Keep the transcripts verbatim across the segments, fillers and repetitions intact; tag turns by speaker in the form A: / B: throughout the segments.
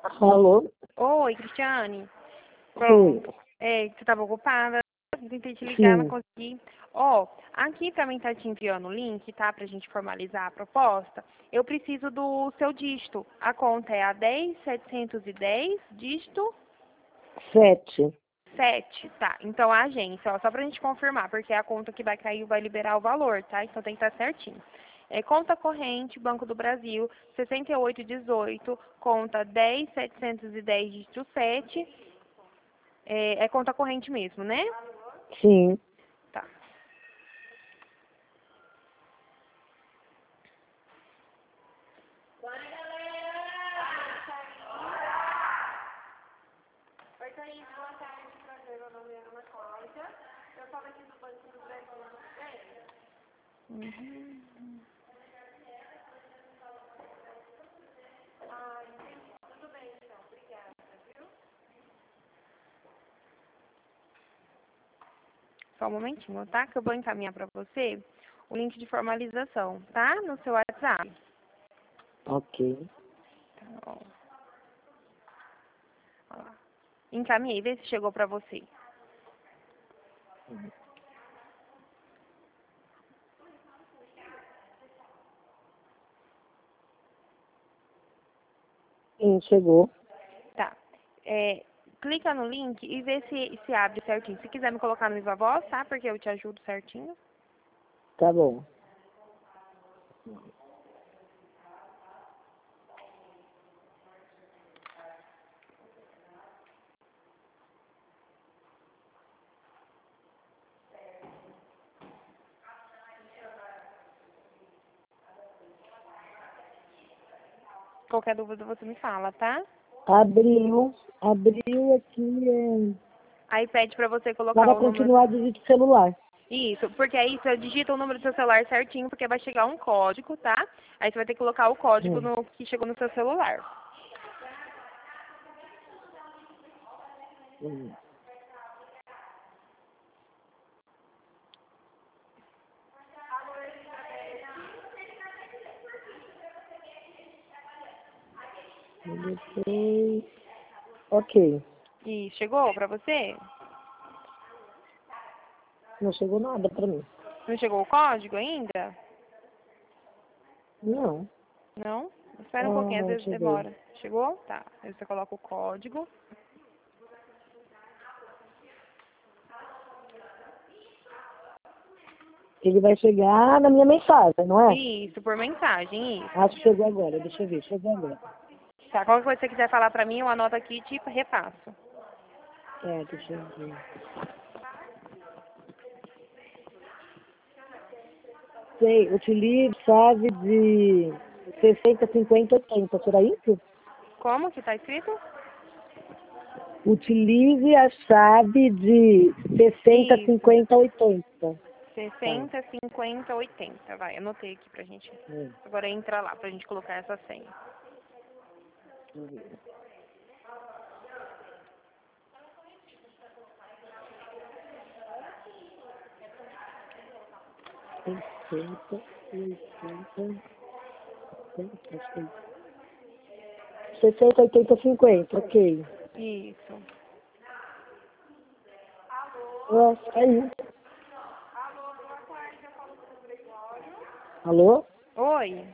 A: Alô?
B: Oi, Cristiane.
A: Sim.
B: Pronto. É, você estava ocupada? Tentei te ligar, não
A: Sim.
B: consegui. Ó, aqui também tá te enviando o link, tá? Pra gente formalizar a proposta. Eu preciso do seu dígito. A conta é a dez mil setecentos e dez, dígito
A: Sete.
B: sete, tá? Então a agência, ó, só pra gente confirmar, porque a conta que vai cair vai liberar o valor, tá? Então tem que estar certinho. É, conta corrente, Banco do Brasil, sessenta e oito dezoito, conta dez mil setecentos e dez, dígito sete. É, é conta corrente mesmo, né?
A: Sim.
B: Tá. Oi, Thaís, boa tarde. Prazer, meu nome é Ana Cláudia. Eu falo aqui do Banco do Brasil, tudo bem? Uhum. Ah, entendi. Tudo bem, então. Obrigada, viu? Só um momentinho, tá? Que eu vou encaminhar pra você o link de formalização, tá? No seu WhatsApp.
A: Ok.
B: Tá bom. Ó, encaminhei, vê se chegou pra você.
A: Sim, chegou.
B: Tá. É, clica no link e vê se, se abre certinho. Se quiser me colocar no Viva Voz, tá? Porque eu te ajudo certinho.
A: Tá bom.
B: Qualquer dúvida você me fala, tá?
A: Abriu. Abriu aqui é...
B: Aí pede pra você colocar
A: para
B: o número.
A: continuar digite celular.
B: Isso, porque aí você digita o número do seu celular certinho, porque vai chegar um código, tá? Aí você vai ter que colocar o código
A: Hum.
B: no que chegou no seu celular.
A: Hum. E depois... Ok.
B: E chegou pra você?
A: Não chegou nada pra mim.
B: Não chegou o código ainda?
A: Não.
B: Não? Espera um
A: Ah,
B: pouquinho, às
A: não
B: vezes
A: chegou.
B: demora. Chegou? Tá. Aí você coloca o código.
A: Ele vai chegar na minha mensagem, não é?
B: Isso, por mensagem,
A: Acho
B: isso.
A: que chegou agora. Deixa eu ver. Chegou agora.
B: Tá, qualquer coisa que você quiser falar pra mim, eu anoto aqui e te repasso.
A: É, deixa eu ver. Sei, utilize chave de sessenta, cinquenta, oitenta, será isso?
B: Como que tá escrito?
A: Utilize a chave de sessenta,
B: Isso.
A: cinquenta, oitenta. Tá.
B: sessenta, cinquenta, oitenta. Vai, anotei aqui pra gente.
A: Hum,
B: Agora entra lá pra gente colocar essa senha.
A: deixa eu ver. sessenta, oitenta, oitenta, acho que é sessenta, oitenta, cinquenta, ok.
B: Isso.
A: Nossa, aí. Alô?
B: Oi?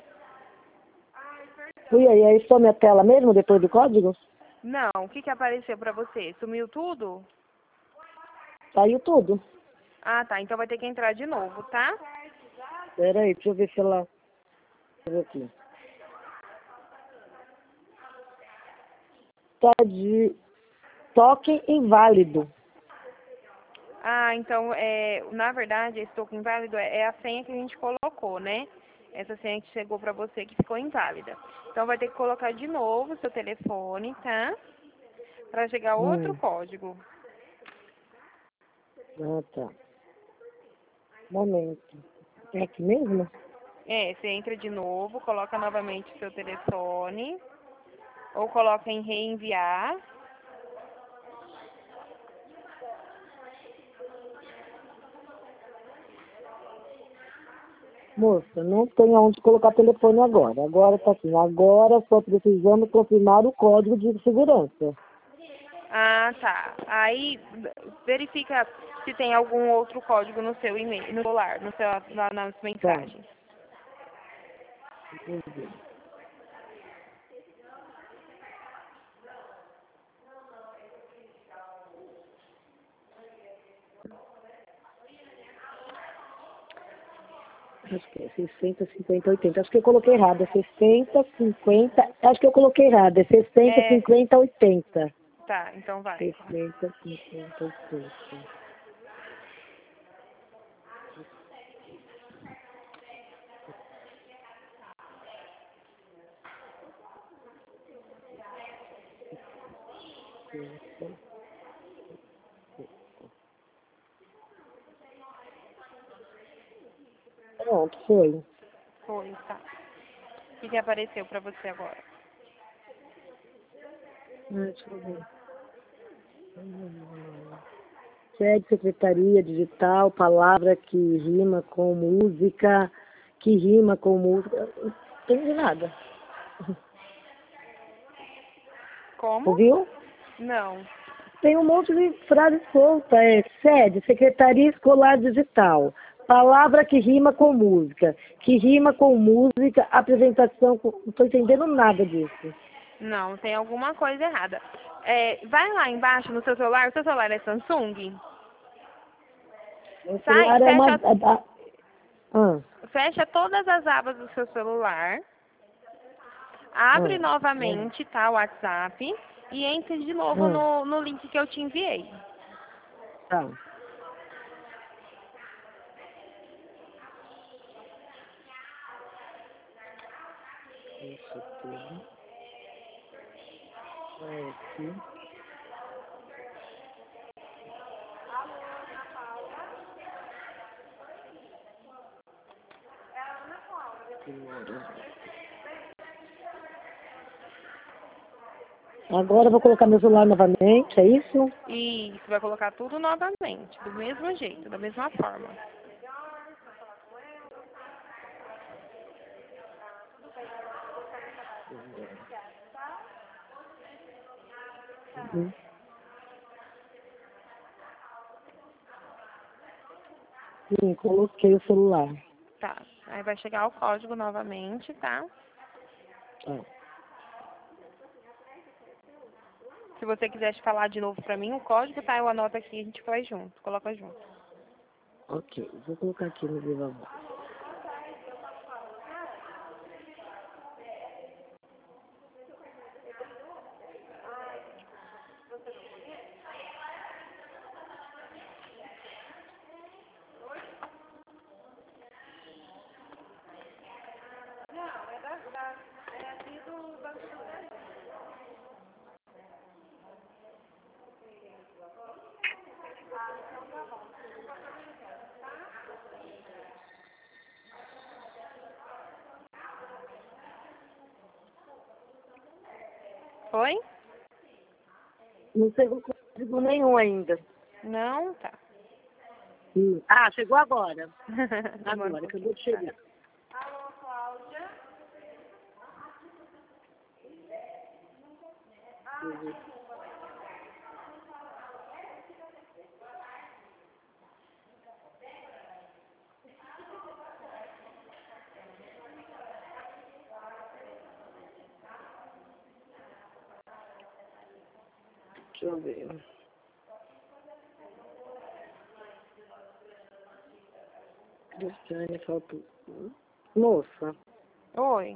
A: E aí, aí some a tela mesmo depois do código?
B: Não, o que que apareceu pra você? Sumiu tudo?
A: Saiu tudo.
B: Ah, tá. Então vai ter que entrar de novo, tá?
A: Pera aí, deixa eu ver se ela... Deixa eu ver aqui. Tá de toque inválido.
B: Ah, então, é, na verdade, esse token inválido é é a senha que a gente colocou, né? Essa senha que chegou pra você que ficou inválida. Então vai ter que colocar de novo o seu telefone, tá? Pra chegar outro
A: Hum.
B: código.
A: Ah, tá. Momento. É aqui mesmo?
B: É, você entra de novo, coloca novamente o seu telefone, ou coloca em reenviar.
A: Moça, não tem onde colocar telefone agora. Agora tá assim, agora só precisamos confirmar o código de segurança.
B: Ah, tá. Aí verifica se tem algum outro código no seu e-mail, no celular, no seu, na, nas
A: Tá.
B: mensagens.
A: Acho que é sessenta, cinquenta, oitenta. Acho que eu coloquei errado. É sessenta, cinquenta. Acho que eu coloquei errado. É sessenta,
B: É,
A: cinquenta, oitenta.
B: tá, então vai.
A: sessenta, cinquenta, oitenta. Pronto, foi.
B: Foi, tá. O que, que apareceu pra você agora?
A: Ah, deixa eu ver. Sede, secretaria digital, palavra que rima com música, que rima com música. Não entendi nada.
B: Como?
A: Ouviu?
B: Não.
A: Tem um monte de frase solta. É sede, secretaria escolar digital, palavra que rima com música, que rima com música, apresentação. Com... Não estou entendendo nada disso.
B: Não, tem alguma coisa errada. É, vai lá embaixo no seu celular, o seu celular é Samsung?
A: Meu
B: Sai,
A: celular é uma.
B: fecha,
A: a- a- Ah,
B: fecha todas as abas do seu celular, abre
A: ah, ah,
B: novamente, tá, o WhatsApp, e entre de novo
A: ah,
B: no, no link que eu te enviei.
A: tá. Isso tudo. Vai aqui. Agora eu vou colocar meu celular novamente, é isso?
B: E você vai colocar tudo novamente, do mesmo jeito, da mesma forma.
A: Uhum. Sim, coloquei o celular.
B: Tá. Aí vai chegar o código novamente, tá?
A: Tá.
B: Se você quiser falar de novo pra mim, o código, tá? Eu anoto aqui e a gente faz junto, coloca junto.
A: Ok, vou colocar aqui no Viva Voz.
B: Foi?
A: Não chegou código nenhum ainda.
B: Não? Tá.
A: Hum. Ah, chegou agora.
B: Demora um
A: Agora,
B: pouquinho,
A: acabou de
B: tá?
A: chegar. Uhum. Deixa eu ver. Cristiane, falta... Moça,
B: Oi.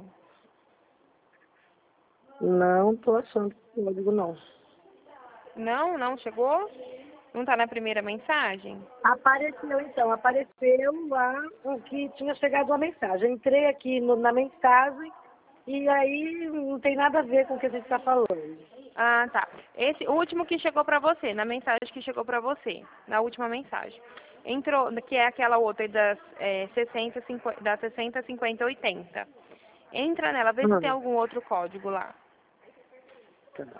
A: não tô achando código, não.
B: Não, não chegou? Não tá na primeira mensagem?
A: Apareceu então, apareceu lá o que tinha chegado a mensagem. Entrei aqui no- na mensagem e aí não tem nada a ver com o que a gente está falando.
B: Ah, tá. Esse o último que chegou pra você, na mensagem que chegou pra você, na última mensagem. Entrou, que é aquela outra das é, sessenta, cinquenta, da sessenta, cinquenta, oitenta. Entra nela, vê se tem
A: Ah,
B: algum outro código lá.
A: tá.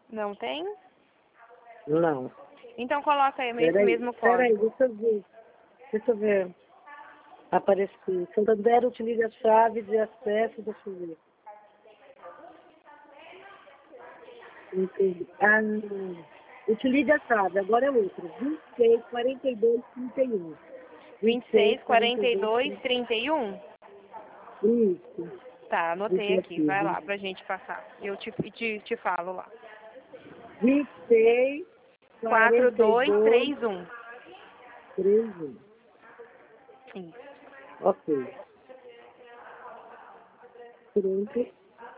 B: Não tem?
A: Não.
B: Então coloca aí esse
A: Peraí,
B: mesmo
A: peraí,
B: código.
A: deixa eu ver. Deixa eu ver. Apareceu. Santander utiliza a chave de acesso, deixa eu ver. Entendi. Ah, não. Utilize a chave, agora é outra. vinte e seis, quarenta e dois, trinta e um.
B: vinte
A: vinte
B: e
A: e seis,
B: seis,
A: quarenta e
B: quarenta e
A: dois,
B: dois,
A: trinta
B: trinta e um.
A: e um. Isso.
B: Tá, anotei
A: Esse
B: aqui.
A: aqui,
B: Vai
A: viu?
B: lá pra gente passar. Eu te, e te, te falo lá.
A: vinte e seis,
B: quatro,
A: quarenta e
B: dois,
A: dois,
B: três, um.
A: trinta e um.
B: Isso.
A: Ok. Pronto.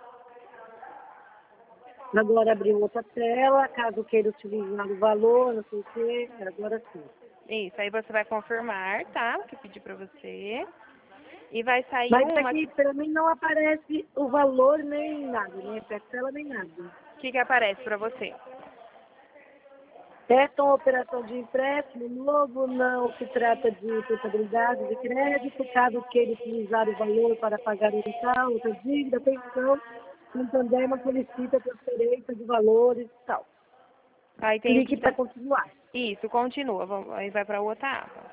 A: Agora abriu outra tela, caso queira utilizar o valor, não sei o quê. Agora sim.
B: Isso. Aí você vai confirmar, tá? O que eu pedi pra você. E vai sair
A: Mas
B: uma.
A: aqui, para mim, não aparece o valor nem nada, nem parcela nem nada.
B: O que, que aparece pra você?
A: Esta é uma operação de empréstimo novo, não se trata de portabilidade de crédito, caso queira utilizar o valor para pagar outra, outra dívida, atenção, Santander não solicita transferência de valores e tal.
B: Aí tem o que
A: Clique para
B: tá.
A: continuar.
B: Isso, continua. Vamos- Aí vai pra outra aba.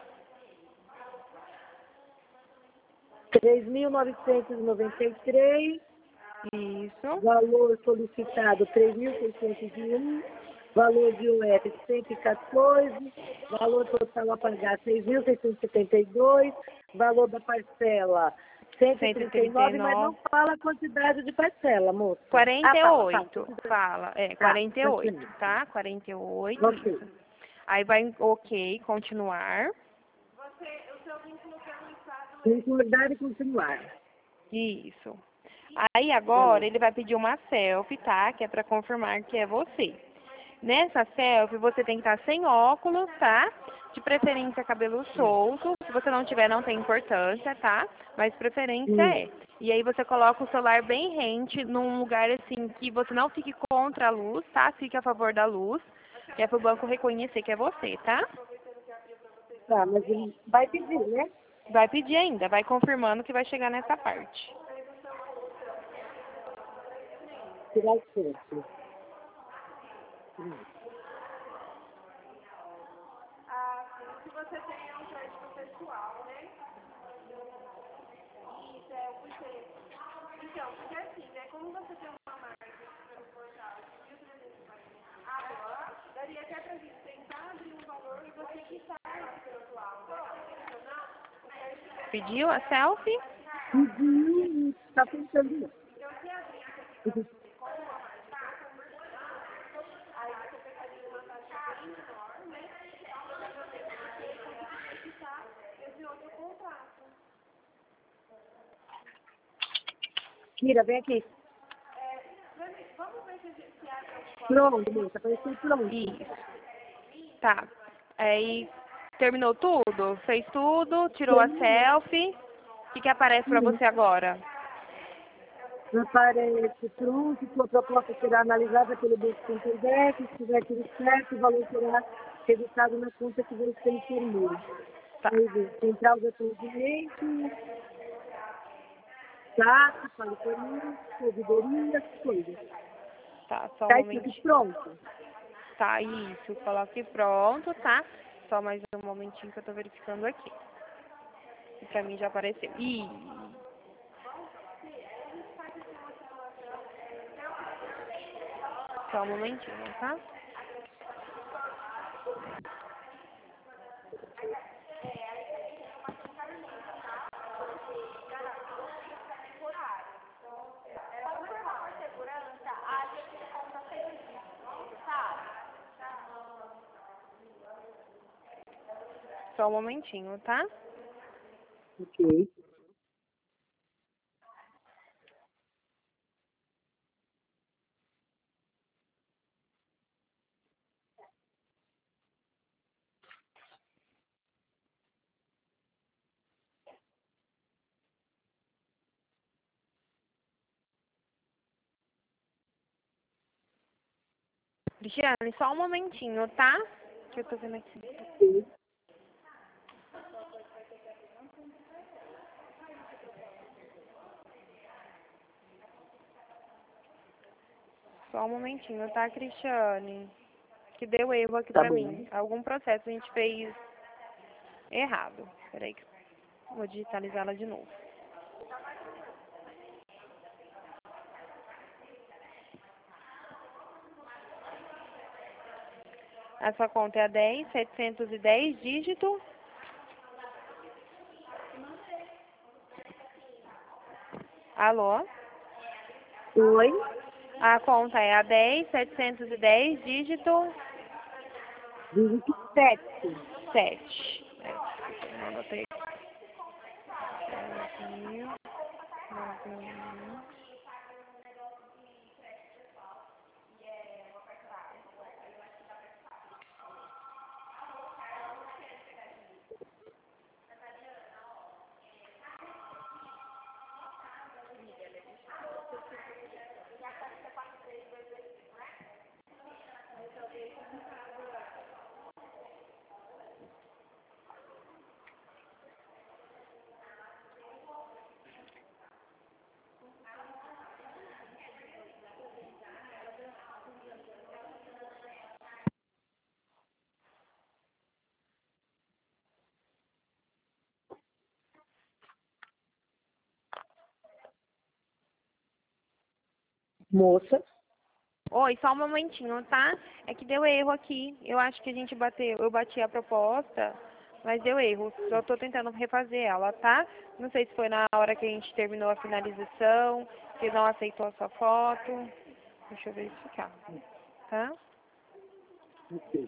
A: três mil novecentos e noventa e três,
B: Isso.
A: valor solicitado três mil seiscentos e um, valor de U F cento e quatorze, valor total a pagar seis mil seiscentos e setenta e dois, valor da parcela cento e
B: cento e
A: trinta e
B: trinta e
A: nove, mas não
B: nove.
A: fala a quantidade de parcela, moça. Ah,
B: quarenta e
A: fala, fala.
B: oito. Fala. É,
A: Tá,
B: quarenta e oito,
A: continua.
B: tá? quarenta e oito,
A: Ok.
B: isso. Aí vai em ok, continuar.
A: Concordar e continuar.
B: Isso. Aí agora
A: Falou.
B: ele vai pedir uma selfie, tá? Que é pra confirmar que é você. Nessa selfie você tem que estar sem óculos, tá? De preferência cabelo solto. Se você não tiver, não tem importância, tá? Mas preferência
A: Hum.
B: é. E aí você coloca o celular bem rente, num lugar assim que você não fique contra a luz, tá? Fique a favor da luz. Que é pro banco reconhecer que é você, tá?
A: Tá, mas ele vai pedir, né?
B: Vai pedir ainda, vai confirmando que vai chegar nessa parte.
A: Tirar o certo. Hum.
B: Pediu a selfie?
A: Pediu e está tentando. Kira, vem aqui. Pronto, moça, apareceu pronto.
B: Isso. Tá. Aí terminou tudo? Fez tudo? Tirou a
A: Terminou.
B: selfie? O que, que aparece pra
A: Sim.
B: você agora?
A: Aparece pronto, sua proposta será analisada pelo Banco Santander, se estiver tudo certo, o valor será registrado na conta que você informou.
B: Tá.
A: Aí vem, central de atendimento, saque, fale por mim, ouvidoria, essas coisas.
B: Tá, só um
A: Tá escrito
B: momentinho.
A: pronto.
B: Tá, isso. Coloque pronto, tá? Só mais um momentinho que eu tô verificando aqui. E pra mim já apareceu. Ih, só um momentinho, tá? Só um momentinho, tá?
A: Ok.
B: Cristiane, só um momentinho, tá? Que eu tô vendo aqui.
A: Ok.
B: Só um momentinho, tá, Cristiane? Que deu erro aqui
A: Tá
B: pra
A: bom.
B: mim. Algum processo a gente fez errado. Peraí, que eu vou digitalizar ela de novo. A sua conta é a dez, setecentos e dez, dígito. Alô?
A: Oi?
B: A conta é a dez, setecentos e dez, dígito
A: Dígito sete.
B: sete. É, eu anotei. dez mil, nove mil.
A: Moça.
B: Oi, só um momentinho, tá? É que deu erro aqui. Eu acho que a gente bateu, eu bati a proposta, mas deu erro. Só tô tentando refazer ela, tá? Não sei se foi na hora que a gente terminou a finalização, se não aceitou a sua foto. Deixa eu verificar, tá?
A: Ok.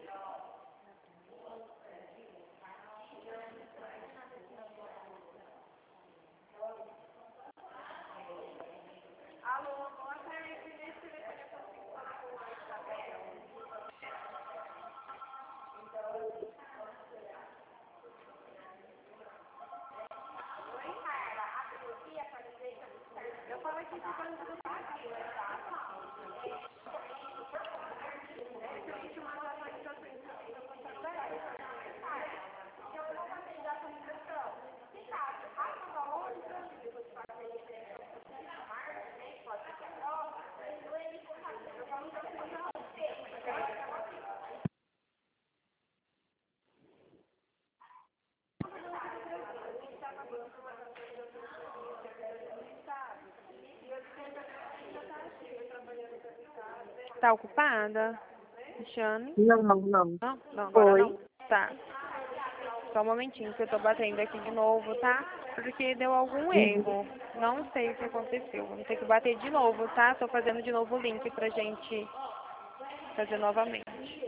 B: Tá ocupada, Cristiane?
A: Não, não, não.
B: Não? Não, agora
A: Oi.
B: não. Tá. Só um momentinho que eu tô batendo aqui de novo, tá? Porque deu algum
A: Uhum.
B: erro. Não sei o que aconteceu. Vamos ter que bater de novo, tá? Tô fazendo de novo o link pra gente fazer novamente.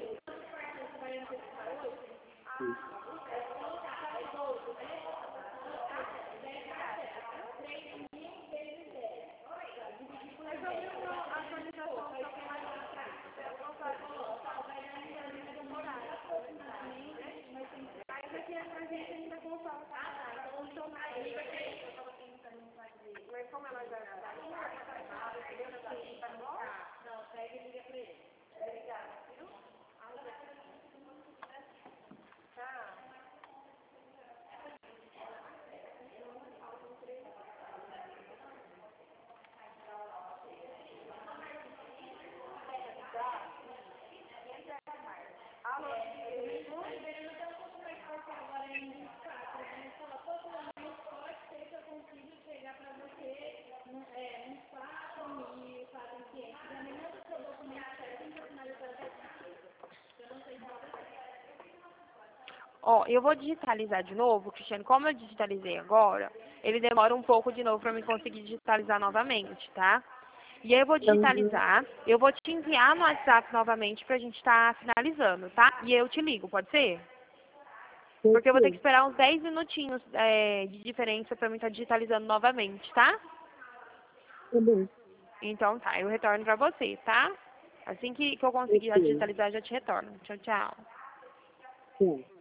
B: Ó, eu vou digitalizar de novo, Cristiane. Como eu digitalizei agora, ele demora um pouco de novo para mim conseguir digitalizar novamente, tá? E aí eu vou
A: Uhum.
B: digitalizar, eu vou te enviar no WhatsApp novamente pra gente estar finalizando, tá? E eu te ligo, pode ser? Porque eu vou ter que
A: Ok.
B: esperar uns dez minutinhos é, de diferença pra mim estar digitalizando novamente, tá?
A: Tá bom.
B: Então tá, eu retorno pra você, tá? Assim que, que eu conseguir
A: Ok.
B: digitalizar, eu já te retorno. Tchau, tchau.
A: Sim.